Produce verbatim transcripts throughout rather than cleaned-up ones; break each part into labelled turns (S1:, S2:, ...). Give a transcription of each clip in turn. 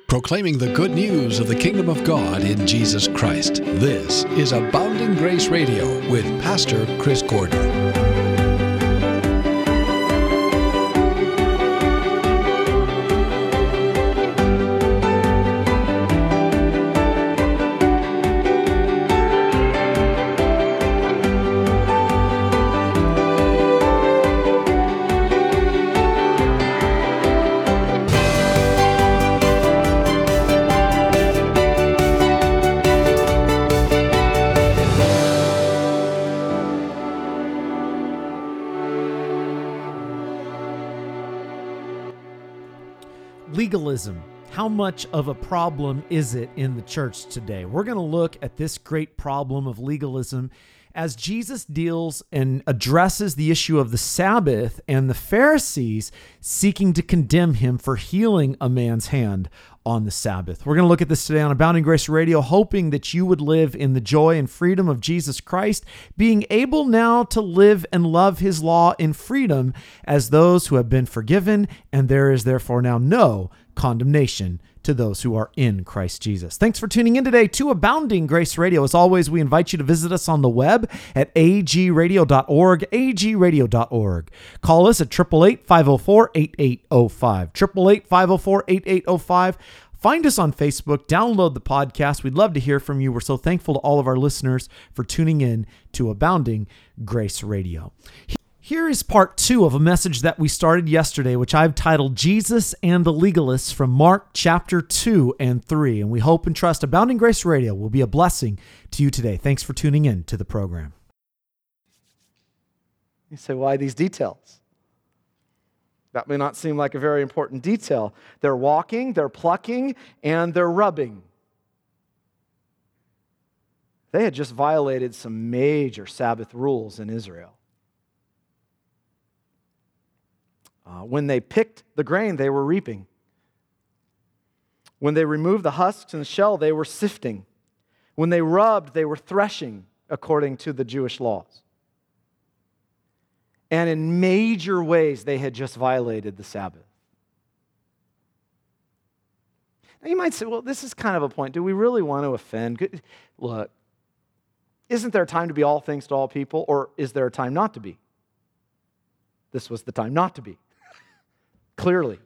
S1: Proclaiming the good news of the kingdom of God in Jesus Christ. This is Abounding Grace Radio with Pastor Chris Gordon.
S2: Legalism. How much of a problem is it in the church today? We're going to look at this great problem of legalism as Jesus deals and addresses the issue of the Sabbath and the Pharisees seeking to condemn him for healing a man's hand on the Sabbath. We're going to look at this today on Abounding Grace Radio, hoping that you would live in the joy and freedom of Jesus Christ, being able now to live and love his law in freedom as those who have been forgiven, and there is therefore now no condemnation to those who are in Christ Jesus. Thanks for tuning in today to Abounding Grace Radio. As always, we invite you to visit us on the web at a g radio dot org, a g radio dot org. Call us at eight eight eight, five oh four, eight eight oh five, eight eight eight, five oh four, eight eight oh five. Find us on Facebook, download the podcast. We'd love to hear from you. We're so thankful to all of our listeners for tuning in to Abounding Grace Radio. Here is part two of a message that we started yesterday, which I've titled Jesus and the Legalists from Mark chapter two and three. And we hope and trust Abounding Grace Radio will be a blessing to you today. Thanks for tuning in to the program.
S3: You say, why these details? That may not seem like a very important detail. They're walking, they're plucking, and they're rubbing. They had just violated some major Sabbath rules in Israel. Uh, when they picked the grain, they were reaping. When they removed the husks and the shell, they were sifting. When they rubbed, they were threshing, according to the Jewish laws. And in major ways, they had just violated the Sabbath. Now you might say, well, this is kind of a point. Do we really want to offend? Look, isn't there a time to be all things to all people, or is there a time not to be? This was the time not to be. Clearly.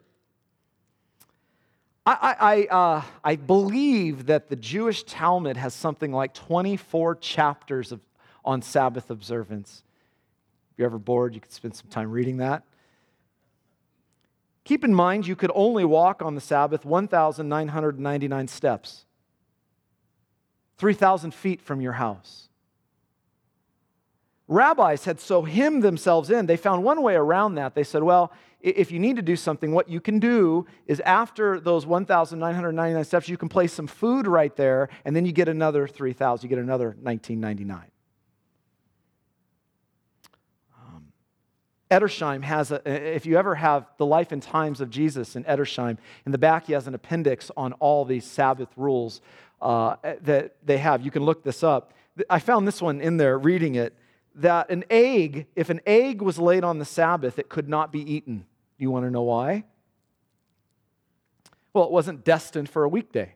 S3: I, I, uh, I believe that the Jewish Talmud has something like twenty-four chapters of, on Sabbath observance. If you're ever bored, you could spend some time reading that. Keep in mind, you could only walk on the Sabbath one thousand nine hundred ninety-nine steps, three thousand feet from your house. Rabbis had so hemmed themselves in, they found one way around that. They said, well, if you need to do something, what you can do is after those one thousand nine hundred ninety-nine steps, you can place some food right there, and then you get another three thousand, you get another nineteen ninety-nine. Um, Edersheim has, a, if you ever have the life and times of Jesus in Edersheim, in the back he has an appendix on all these Sabbath rules uh, that they have. You can look this up. I found this one in there reading it, that an egg, if an egg was laid on the Sabbath, it could not be eaten. You want to know why? Well, it wasn't destined for a weekday.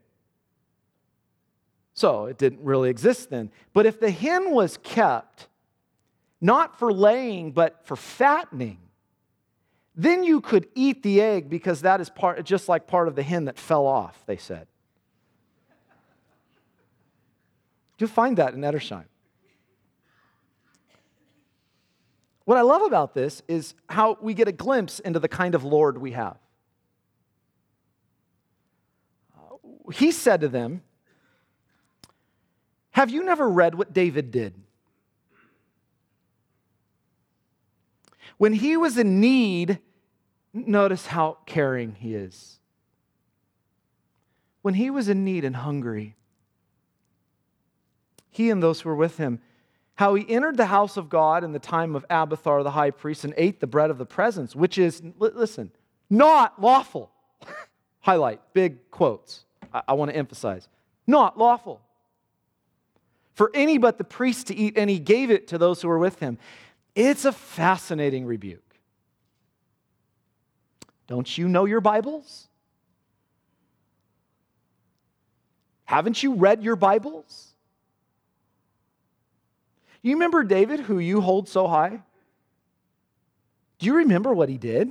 S3: So it didn't really exist then. But if the hen was kept, not for laying, but for fattening, then you could eat the egg because that is part, just like part of the hen that fell off, they said. You'll find that in Edersheim. What I love about this is how we get a glimpse into the kind of Lord we have. He said to them, have you never read what David did? When he was in need, notice how caring he is. When he was in need and hungry, he and those who were with him, how he entered the house of God in the time of Abiathar the high priest and ate the bread of the presence, which is, listen, not lawful. Highlight, big quotes. I, I want to emphasize. Not lawful for any but the priest to eat, and he gave it to those who were with him. It's a fascinating rebuke. Don't you know your Bibles? Haven't you read your Bibles? You remember David, who you hold so high? Do you remember what he did?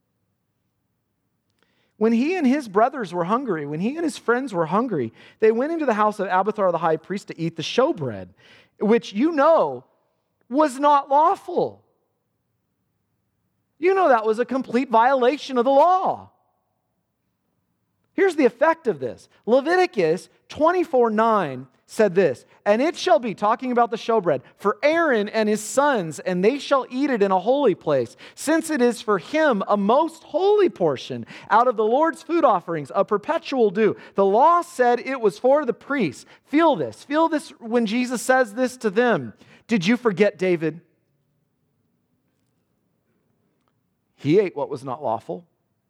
S3: When he and his brothers were hungry, when he and his friends were hungry, they went into the house of Abiathar the high priest to eat the showbread, which you know was not lawful. You know that was a complete violation of the law. Here's the effect of this. Leviticus twenty-four nine said this, and it shall be, talking about the showbread, for Aaron and his sons, and they shall eat it in a holy place, since it is for him a most holy portion out of the Lord's food offerings, a perpetual due. The law said it was for the priests. Feel this. Feel this when Jesus says this to them. Did you forget David? He ate what was not lawful.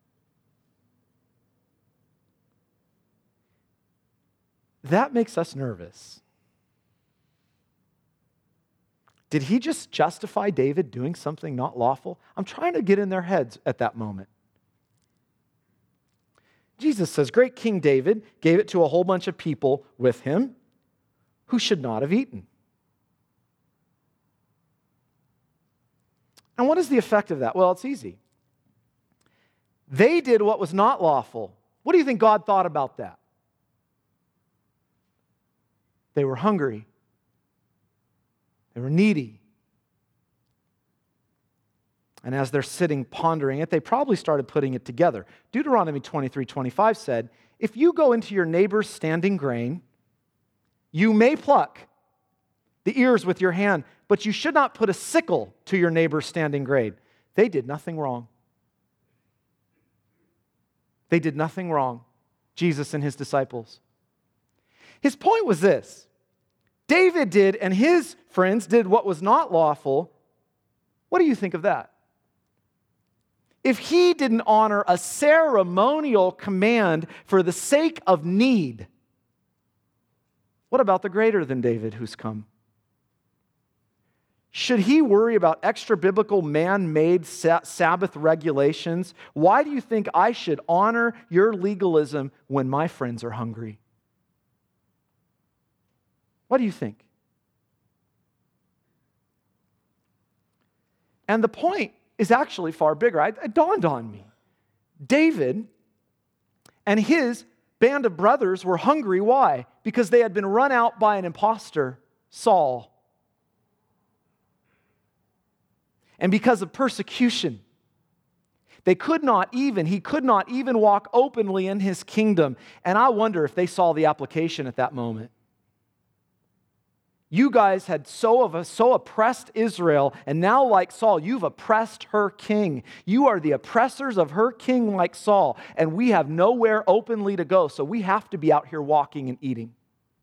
S3: That makes us nervous. Did he just justify David doing something not lawful? I'm trying to get in their heads at that moment. Jesus says, great King David gave it to a whole bunch of people with him who should not have eaten. And what is the effect of that? Well, it's easy. They did what was not lawful. What do you think God thought about that? They were hungry. They were needy. And as they're sitting pondering it, they probably started putting it together. Deuteronomy twenty-three twenty-five said, if you go into your neighbor's standing grain, you may pluck the ears with your hand, but you should not put a sickle to your neighbor's standing grain. They did nothing wrong. They did nothing wrong, Jesus and his disciples. His point was this. David did, and his friends did what was not lawful. What do you think of that? If he didn't honor a ceremonial command for the sake of need, what about the greater than David who's come? Should he worry about extra biblical man-made Sabbath regulations? Why do you think I should honor your legalism when my friends are hungry? What do you think? And the point is actually far bigger. It dawned on me. David and his band of brothers were hungry. Why? Because they had been run out by an imposter, Saul. And because of persecution, they could not even, he could not even walk openly in his kingdom. And I wonder if they saw the application at that moment. You guys had so of a, so oppressed Israel, and now like Saul, you've oppressed her king. You are the oppressors of her king like Saul, and we have nowhere openly to go, so we have to be out here walking and eating.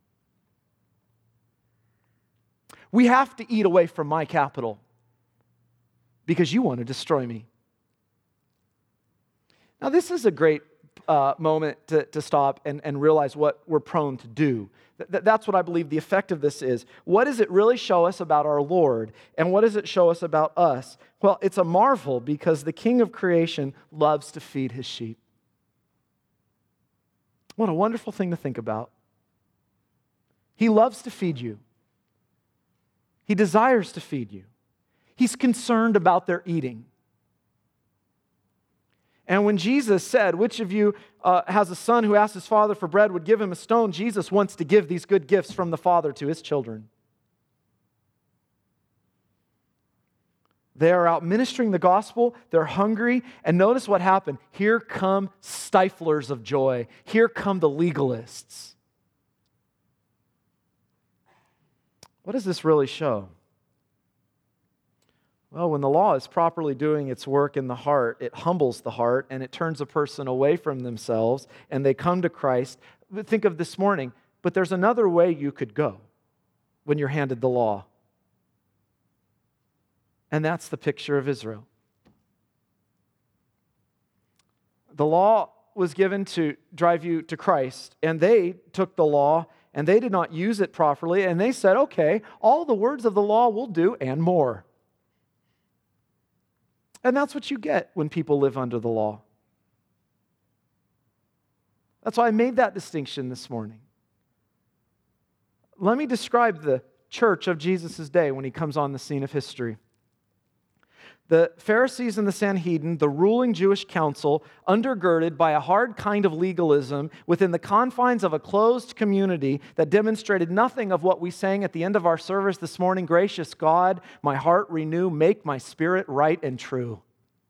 S3: We have to eat away from my capital because you want to destroy me. Now, this is a great uh, moment to, to stop and, and realize what we're prone to do. Th- that's what I believe the effect of this is. What does it really show us about our Lord? And what does it show us about us? Well, it's a marvel because the King of creation loves to feed his sheep. What a wonderful thing to think about. He loves to feed you. He desires to feed you. He's concerned about their eating. And when Jesus said, which of you uh, has a son who asks his father for bread would give him a stone, Jesus wants to give these good gifts from the Father to his children. They are out ministering the gospel. They're hungry. And notice what happened. Here come stiflers of joy. Here come the legalists. What does this really show? Well, when the law is properly doing its work in the heart, it humbles the heart and it turns a person away from themselves and they come to Christ. Think of this morning, but there's another way you could go when you're handed the law. And that's the picture of Israel. The law was given to drive you to Christ, and they took the law and they did not use it properly, and they said, okay, all the words of the law will do and more. And that's what you get when people live under the law. That's why I made that distinction this morning. let me describe the church of Jesus' day when he comes on the scene of history. The Pharisees and the Sanhedrin, the ruling Jewish council, undergirded by a hard kind of legalism within the confines of a closed community that demonstrated nothing of what we sang at the end of our service this morning, "Gracious God, my heart renew, make my spirit right and true."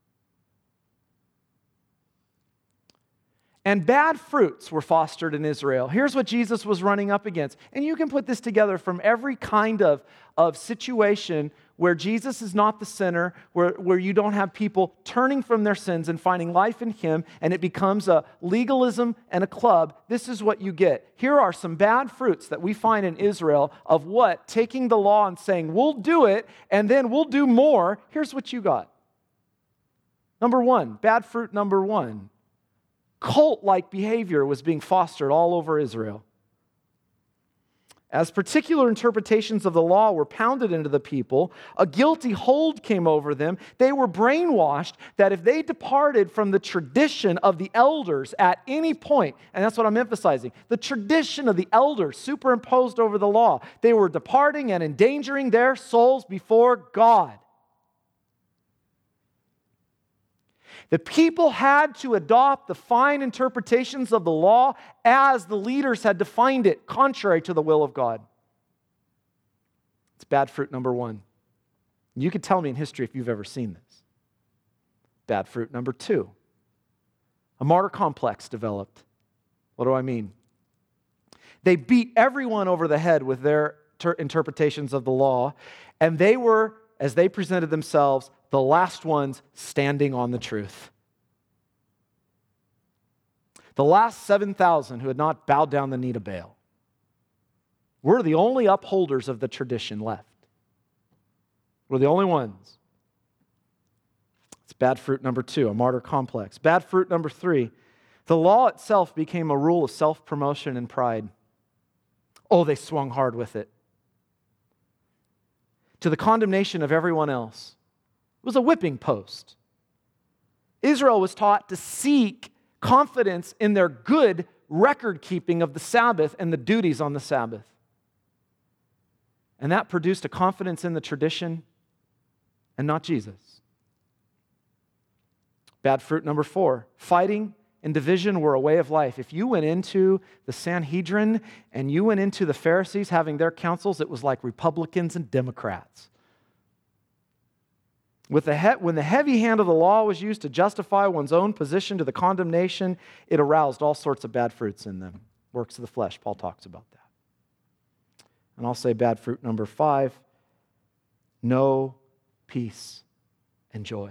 S3: And bad fruits were fostered in Israel. Here's what Jesus was running up against. And you can put this together from every kind of, of situation where Jesus is not the center, where, where you don't have people turning from their sins and finding life in Him, and it becomes a legalism and a club. This is what you get. Here are some bad fruits that we find in Israel of what? Taking the law and saying, we'll do it, and then we'll do more. Here's what you got. Number one, bad fruit number one. Cult-like behavior was being fostered all over Israel. As particular interpretations of the law were pounded into the people, a guilty hold came over them. They were brainwashed that if they departed from the tradition of the elders at any point, and that's what I'm emphasizing, the tradition of the elders superimposed over the law, they were departing and endangering their souls before God. The people had to adopt the fine interpretations of the law as the leaders had defined it, contrary to the will of God. It's bad fruit number one. You could tell me in history if you've ever seen this. Bad fruit number two. A martyr complex developed. What do I mean? They beat everyone over the head with their ter- interpretations of the law, and they were, as they presented themselves, the last ones standing on the truth. The last seven thousand who had not bowed down the knee to Baal. We're the only upholders of the tradition left. We're the only ones. It's bad fruit number two, a martyr complex. Bad fruit number three, the law itself became a rule of self-promotion and pride. Oh, they swung hard with it. To the condemnation of everyone else. It was a whipping post. Israel was taught to seek confidence in their good record keeping of the Sabbath and the duties on the Sabbath. And that produced a confidence in the tradition and not Jesus. Bad fruit number four, fighting and division were a way of life. If you went into the Sanhedrin and you went into the Pharisees having their councils, it was like Republicans and Democrats. With the he- when the heavy hand of the law was used to justify one's own position to the condemnation, it aroused all sorts of bad fruits in them. Works of the flesh, Paul talks about that. And I'll say bad fruit number five, no peace and joy.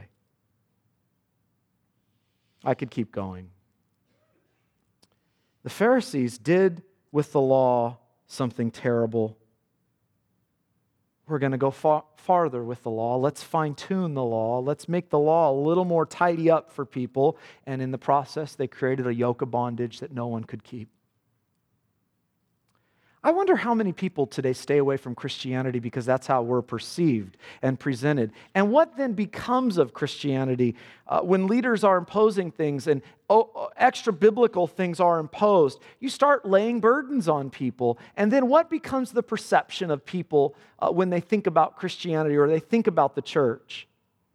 S3: I could keep going. The Pharisees did with the law something terrible. We're going to go far, farther with the law. Let's fine-tune the law. Let's make the law a little more tidy up for people. And in the process, they created a yoke of bondage that no one could keep. I wonder how many people today stay away from Christianity because that's how we're perceived and presented. And what then becomes of Christianity uh, when leaders are imposing things and oh, extra biblical things are imposed? You start laying burdens on people. And then what becomes the perception of people uh, when they think about Christianity or they think about the church?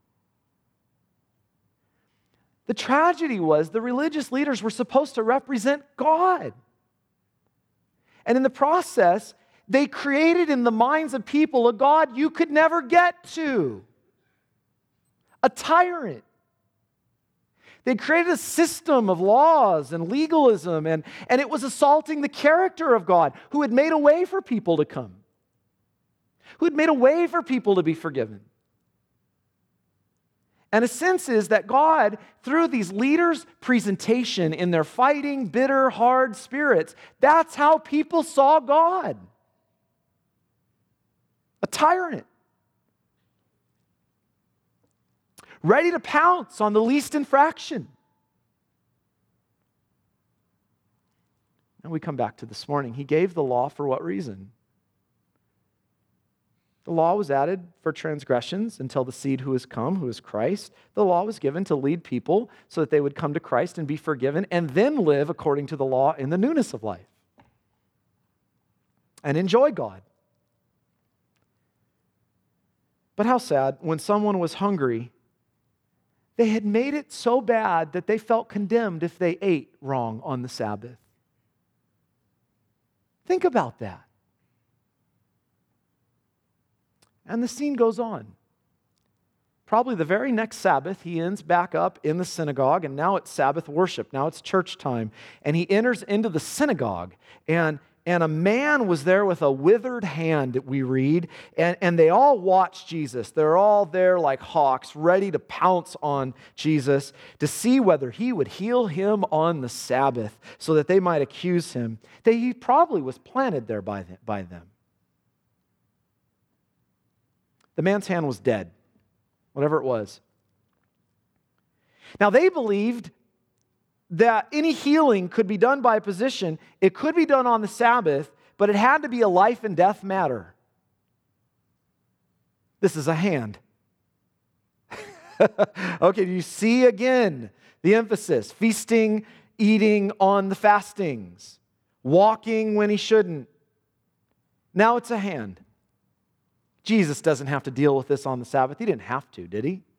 S3: The tragedy was the religious leaders were supposed to represent God. And in the process, they created in the minds of people a God you could never get to. A tyrant. They created a system of laws and legalism, and, and it was assaulting the character of God, who had made a way for people to come, who had made a way for people to be forgiven. And a sense is that God, through these leaders' presentation in their fighting, bitter, hard spirits, that's how people saw God. A tyrant. Ready to pounce on the least infraction. And we come back to this morning. He gave the law for what reason? The law was added for transgressions until the seed who has come, who is Christ. The law was given to lead people so that they would come to Christ and be forgiven and then live according to the law in the newness of life. and enjoy God. But how sad, when someone was hungry, they had made it so bad that they felt condemned if they ate wrong on the Sabbath. Think about that. And the scene goes on. Probably the very next Sabbath, he ends back up in the synagogue, and now it's Sabbath worship. Now it's church time. And he enters into the synagogue, and, and a man was there with a withered hand, we read, and, and they all watch Jesus. They're all there like hawks, ready to pounce on Jesus to see whether he would heal him on the Sabbath so that they might accuse him. They, he probably was planted there by them, by them. The man's hand was dead. Whatever it was. Now, they believed that any healing could be done by a physician. It could be done on the Sabbath, but it had to be a life and death matter. This is a hand. Okay, do you see again the emphasis? Feasting, eating on the fastings, walking when he shouldn't. Now it's a hand. Jesus doesn't have to deal with this on the Sabbath. He didn't have to, did he?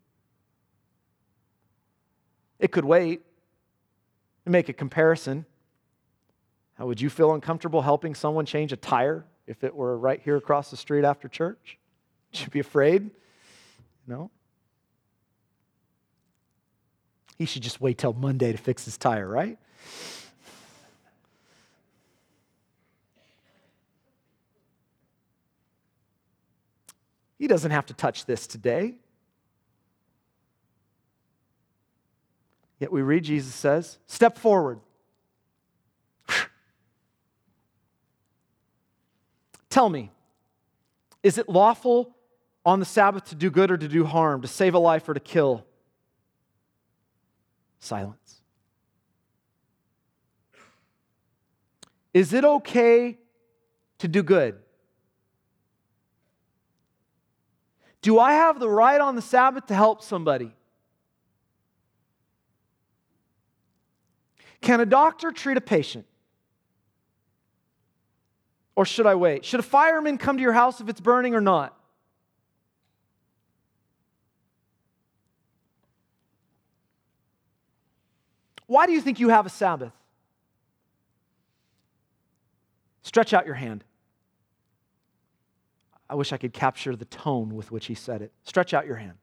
S3: It could wait and make a comparison. How would you feel uncomfortable helping someone change a tire if it were right here across the street after church? Would you be afraid? No. He should just wait till Monday to fix his tire, right? He doesn't have to touch this today. Yet we read, Jesus says, step forward. Tell me, is it lawful on the Sabbath to do good or to do harm, to save a life or to kill? Silence. Is it okay to do good? Do I have the right on the Sabbath to help somebody? Can a doctor treat a patient? Or should I wait? Should a fireman come to your house if it's burning or not? Why do you think you have a Sabbath? Stretch out your hand. I wish I could capture the tone with which he said it. Stretch out your hand.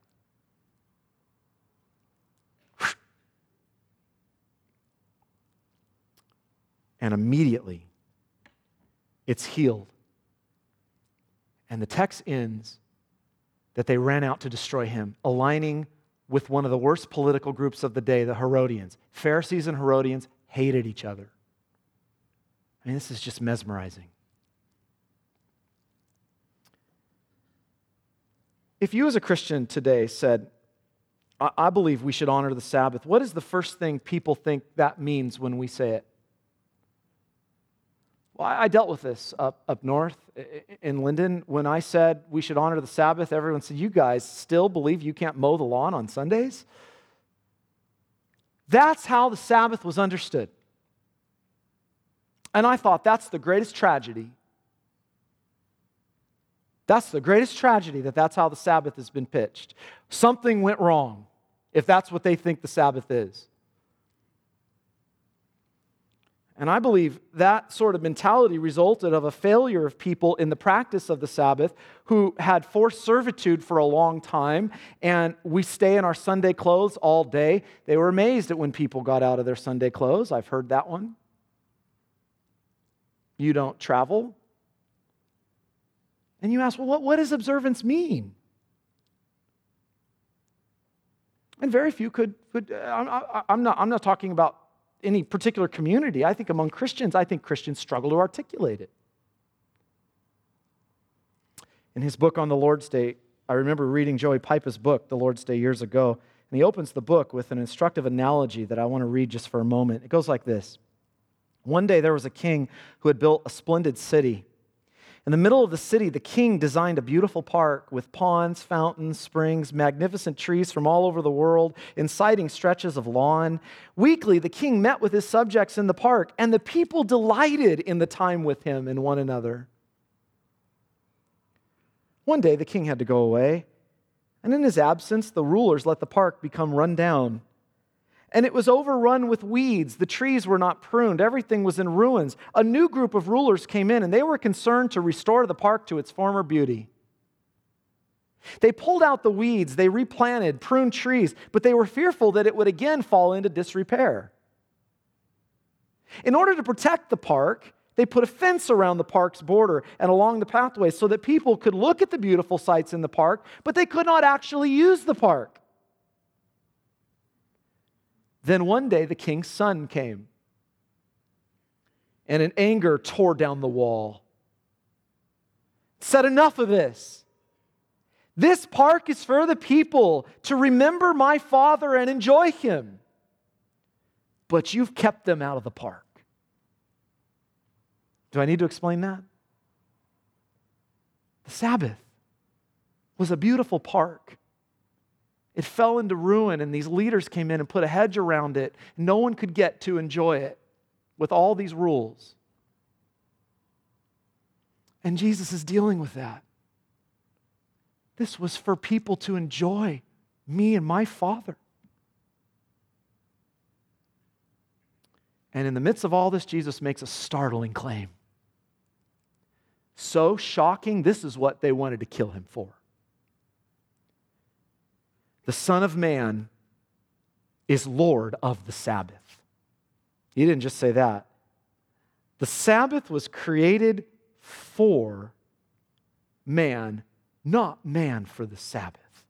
S3: And immediately, it's healed. And the text ends that they ran out to destroy him, aligning with one of the worst political groups of the day, the Herodians. Pharisees and Herodians hated each other. I mean, this is just mesmerizing. If you as a Christian today said, I, I believe we should honor the Sabbath, what is the first thing people think that means when we say it? Well, I dealt with this up, up north in Linden. When I said we should honor the Sabbath, everyone said, you guys still believe you can't mow the lawn on Sundays? That's how the Sabbath was understood. And I thought, that's the greatest tragedy. That's the greatest tragedy that that's how the Sabbath has been pitched. Something went wrong if that's what they think the Sabbath is. And I believe that sort of mentality resulted of a failure of people in the practice of the Sabbath who had forced servitude for a long time, and we stay in our Sunday clothes all day. They were amazed at when people got out of their Sunday clothes. I've heard that one. You don't travel. And you ask, well, what, what does observance mean? And very few could, could I'm, I'm, not, I'm not talking about any particular community. I think among Christians, I think Christians struggle to articulate it. In his book on the Lord's Day, I remember reading Joey Pipa's book, The Lord's Day, years ago, and he opens the book with an instructive analogy that I want to read just for a moment. It goes like this. One day there was a king who had built a splendid city. In the middle of the city, the king designed a beautiful park with ponds, fountains, springs, magnificent trees from all over the world, inciting stretches of lawn. Weekly, the king met with his subjects in the park, and the people delighted in the time with him and one another. One day the king had to go away, and in his absence the rulers let the park become run down. And it was overrun with weeds. The trees were not pruned. Everything was in ruins. A new group of rulers came in, and they were concerned to restore the park to its former beauty. They pulled out the weeds, they replanted, pruned trees, but they were fearful that it would again fall into disrepair. In order to protect the park, they put a fence around the park's border and along the pathways so that people could look at the beautiful sights in the park, but they could not actually use the park. Then one day the king's son came, and in anger tore down the wall. Said, enough of this. This park is for the people to remember my father and enjoy him. But you've kept them out of the park. Do I need to explain that? The Sabbath was a beautiful park. It fell into ruin, and these leaders came in and put a hedge around it. No one could get to enjoy it with all these rules. And Jesus is dealing with that. This was for people to enjoy me and my Father. And in the midst of all this, Jesus makes a startling claim. So shocking, this is what they wanted to kill him for. The Son of Man is Lord of the Sabbath. He didn't just say that. The Sabbath was created for man, not man for the Sabbath.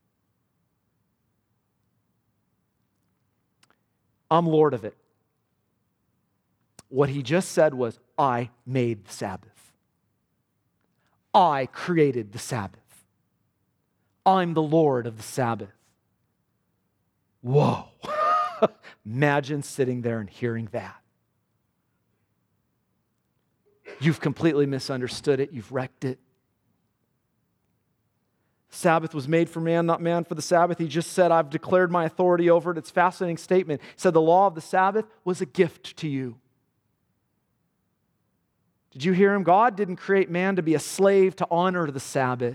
S3: I'm Lord of it. What he just said was, I made the Sabbath. I created the Sabbath. I'm the Lord of the Sabbath. Whoa. Imagine sitting there and hearing that. You've completely misunderstood it. You've wrecked it. Sabbath was made for man, not man for the Sabbath. He just said, I've declared my authority over it. It's a fascinating statement. He said the law of the Sabbath was a gift to you. Did you hear him? God didn't create man to be a slave to honor the Sabbath.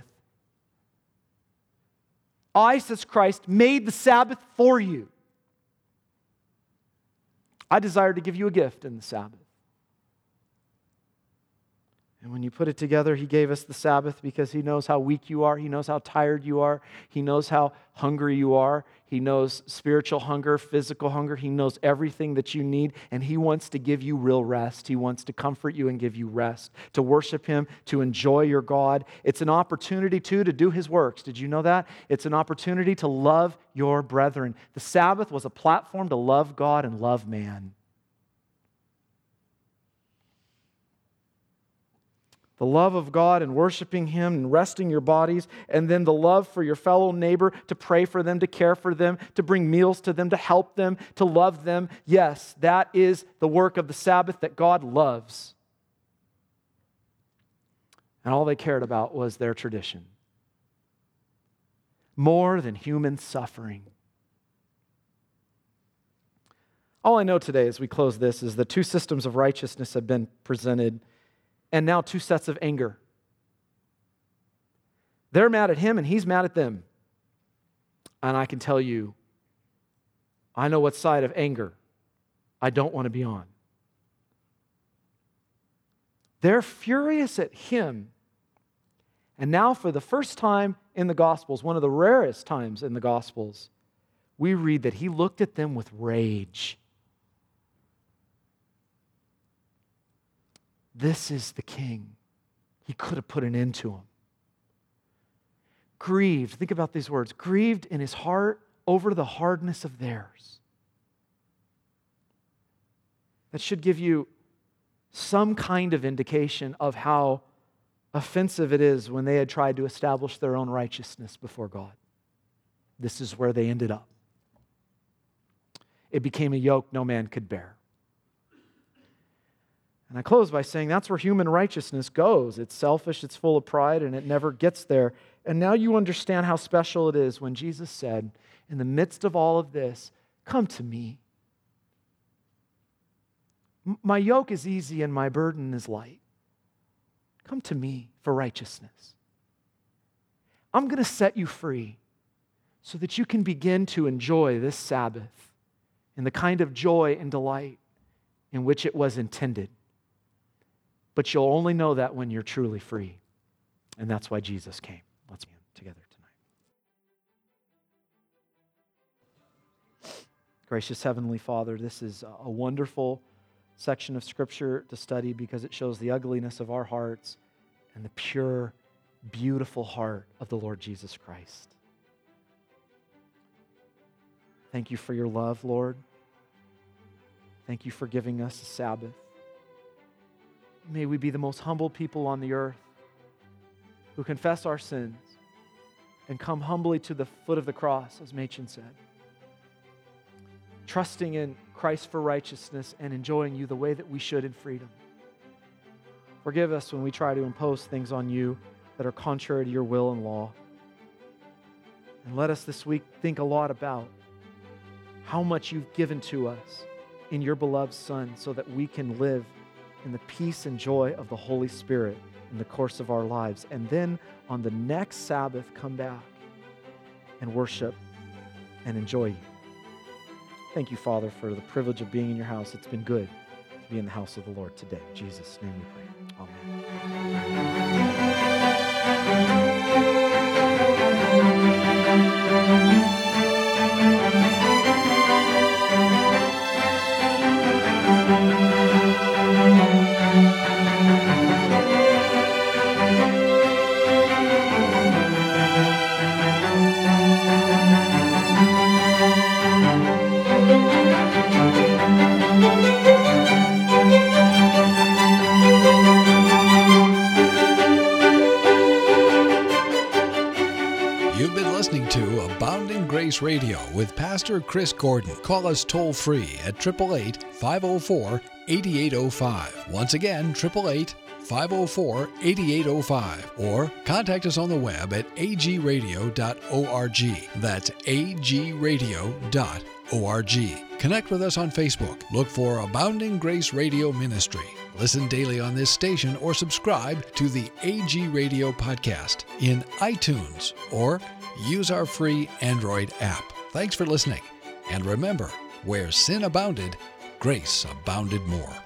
S3: I, says Christ, made the Sabbath for you. I desire to give you a gift in the Sabbath. And when you put it together, he gave us the Sabbath because he knows how weak you are. He knows how tired you are. He knows how hungry you are. He knows spiritual hunger, physical hunger. He knows everything that you need, and he wants to give you real rest. He wants to comfort you and give you rest, to worship him, to enjoy your God. It's an opportunity, too, to do his works. Did you know that? It's an opportunity to love your brethren. The Sabbath was a platform to love God and love man. The love of God and worshiping him and resting your bodies, and then the love for your fellow neighbor, to pray for them, to care for them, to bring meals to them, to help them, to love them. Yes, that is the work of the Sabbath that God loves. And all they cared about was their tradition. More than human suffering. All I know today as we close this is the two systems of righteousness have been presented. And now two sets of anger. They're mad at him and he's mad at them. And I can tell you, I know what side of anger I don't want to be on. They're furious at him. And now for the first time in the Gospels, one of the rarest times in the Gospels, we read that he looked at them with rage. This is the king. He could have put an end to him. Grieved, think about these words, grieved in his heart over the hardness of theirs. That should give you some kind of indication of how offensive it is when they had tried to establish their own righteousness before God. This is where they ended up. It became a yoke no man could bear. And I close by saying that's where human righteousness goes. It's selfish, it's full of pride, and it never gets there. And now you understand how special it is when Jesus said, in the midst of all of this, come to me. My yoke is easy and my burden is light. Come to me for righteousness. I'm going to set you free so that you can begin to enjoy this Sabbath in the kind of joy and delight in which it was intended. But you'll only know that when you're truly free. And that's why Jesus came. Let's be together tonight. Gracious Heavenly Father, this is a wonderful section of Scripture to study because it shows the ugliness of our hearts and the pure, beautiful heart of the Lord Jesus Christ. Thank you for your love, Lord. Thank you for giving us a Sabbath. May we be the most humble people on the earth who confess our sins and come humbly to the foot of the cross, as Machen said, trusting in Christ for righteousness and enjoying you the way that we should in freedom. Forgive us when we try to impose things on you that are contrary to your will and law. And let us this week think a lot about how much you've given to us in your beloved Son so that we can live in the peace and joy of the Holy Spirit in the course of our lives. And then on the next Sabbath, come back and worship and enjoy you. Thank you, Father, for the privilege of being in your house. It's been good to be in the house of the Lord today. In Jesus' name we pray. Amen.
S1: Radio with Pastor Chris Gordon. Call us toll free at eight eight eight, five oh four, eight eight oh five. Once again, eight eight eight, five oh four, eight eight oh five. Or contact us on the web at a g radio dot org. That's a g radio dot org. Connect with us on Facebook. Look for Abounding Grace Radio Ministry. Listen daily on this station or subscribe to the A G Radio podcast in iTunes or use our free Android app. Thanks for listening. And remember, where sin abounded, grace abounded more.